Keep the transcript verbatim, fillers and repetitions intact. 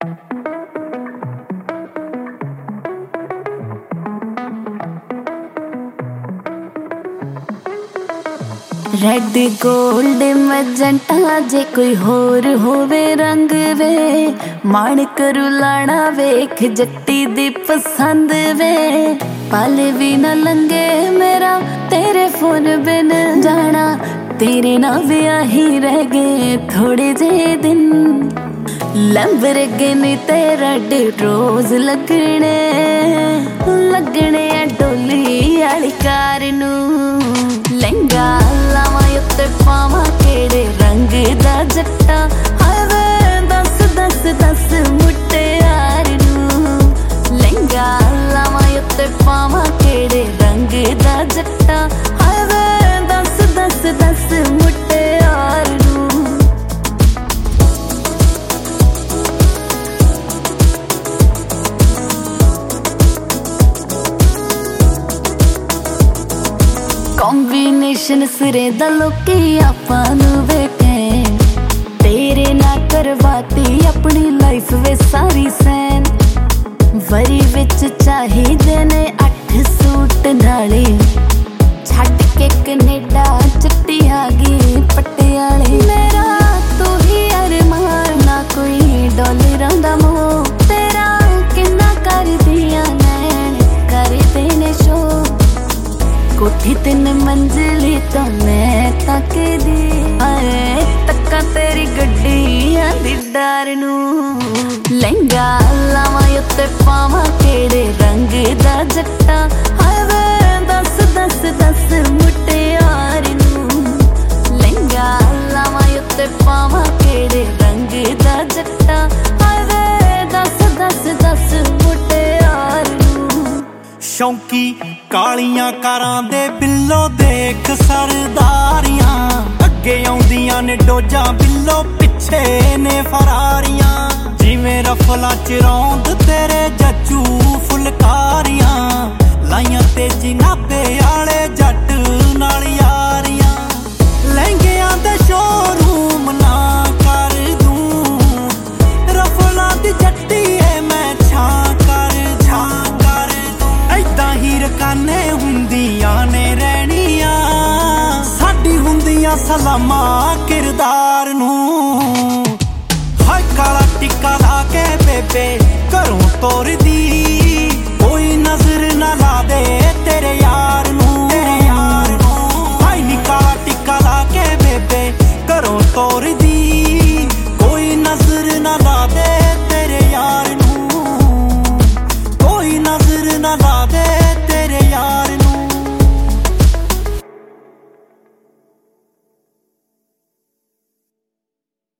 red gold magenta जे कोई होर होवे रंग वे मान करू लाना वेख जट्टी दी पसंद वे पल भी न लंगे मेरा तेरे फोन बिन जाना तेरे ना ब्याही रह गए थोड़े जे दिन लैम्बोर्गिनी ते रेड रोज लगने लगने डोली आली कार नू लहंगा लावां उत्ते पावां केड़े रंग दा जट्टा हाय वे दस दस दस मुटियार नू लहंगा लावां उत्ते पावां केड़े रंग दा जट्टा हाय वे दस दस दस मुटियार नू कॉम्बिनेशन सिरे दा लोकी आपां नू वेखे तेरे ना करवाती अपनी लाइफ वे सारी सैन वरी विच चाहिदे ने अठ सूट नाले छड्ड के कनेडा चिट्टी आ गई पटियाले मेरा तू ही अरमान ना कोई डॉलरां दा मोह तेरा किन्ना कर दियां नैन कर देने शो कोठी तीन मंजिली तो मैं तक दी आए तक्का तेरी गड्डियां दी डर नू लहंगा लावां उत्ते पावां केड़े रंग दा जट्टा हाय वे दस दस दस मुटियार नू लहंगा लावां उत्ते पावां केड़े रंग दा जट्टा हाय वे दस दस दस मुटियार नू शौकी कालियां कारां दे बिल्लो देख सरदारियां अगे आउंदियां ने डोजा बिल्लो पिछे ने फरारियां जिवें रफला च रौंद तेरे जच्चू फुलकारियां लाइयां ते जिनाबे आले जट नाल यारियां लहंगियां दे शोरूम ना कर दूं रफला दी जट्टी ए मैं छां कर छां कर दूं ऐदां ही रकाने हुंदियां ने रहनियां साडी हुंदियां सलामा किरदार नूं हाय काला टिक्का ला के बेबे घरों तोर